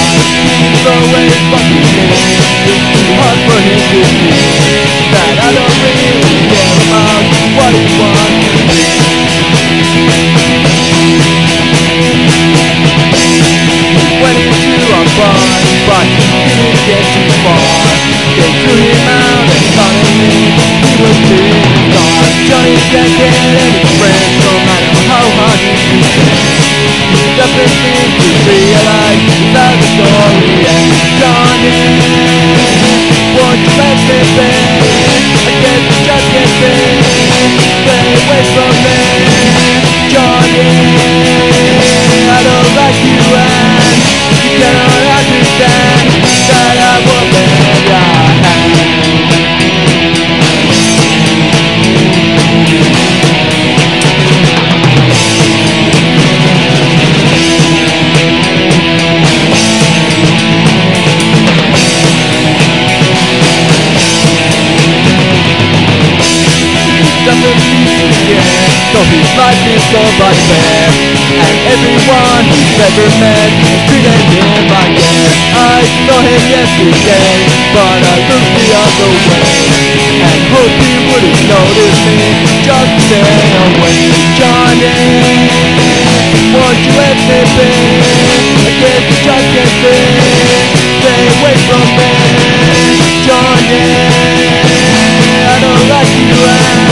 He's always fucking me. It's hard for him to see that I don't really care about what he wants to do. He went into a bar, but he didn't get too far. They threw him out and suddenly he was being a star. Johnny can't get any friends no matter how hard he tries. He doesn't seem to realize how the story ends. Johnny, won't you let me be? I guess you just can't see. Stay away from me, Johnny. I don't like you and you cannot understand that I won't let your hand. Doesn't seem to care, so his life is so much fair. And everyone he's ever met is treated him like that. I saw him yesterday, but I looked the other way and hoped he wouldn't notice me. Just stay away, Johnny. Won't you let me be? I guess you just can't see. Stay away from me, Johnny. I don't like you.